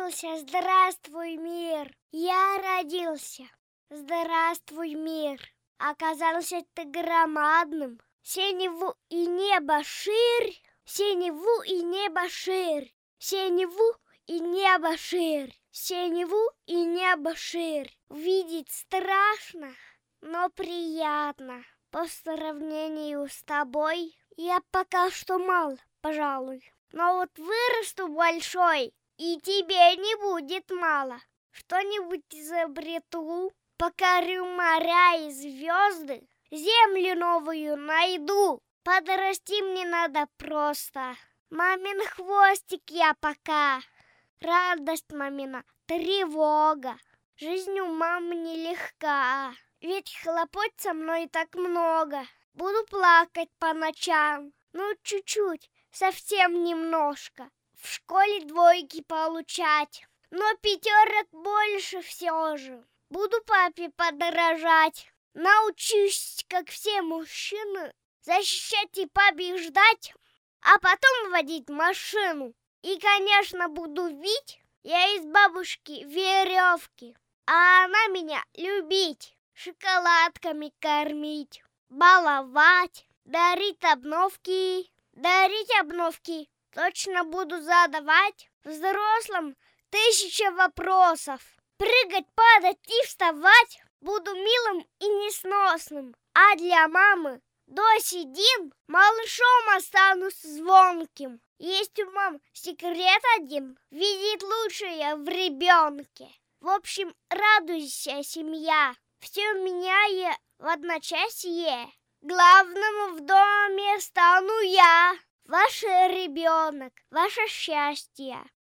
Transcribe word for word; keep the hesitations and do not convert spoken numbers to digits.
родился, здравствуй, мир. Я родился, здравствуй, мир. Оказался ты громадным, синеву и небо ширь, синеву и небо ширь, синеву и небо ширь, синеву и небо ширь. Видеть страшно, но приятно. По сравнению с тобой я пока что мал, пожалуй. Но вот вырасту большой, и тебе не будет мало. Что-нибудь изобрету, покорю моря и звезды, землю новую найду. Подрасти мне надо просто. Мамин хвостик я пока. Радость мамина, тревога. Жизнь у мамы нелегка, ведь хлопот со мной так много. Буду плакать по ночам, ну чуть-чуть, совсем немножко. В школе двойки получать, но пятерок больше все же. Буду папе подражать, научусь, как все мужчины, защищать и побеждать, а потом водить машину. И, конечно, буду вить я из бабушки веревки, а она меня любить, шоколадками кормить, баловать, дарить обновки, дарить обновки. Точно буду задавать взрослым тысяча вопросов. Прыгать, падать и вставать буду милым и несносным. А для мамы до седин малышом останусь звонким. Есть у мам секрет один, видит лучшее в ребенке. В общем, радуйся, семья, все меняя в одночасье. Главным в доме стану я, ваш ребенок, ваше счастье.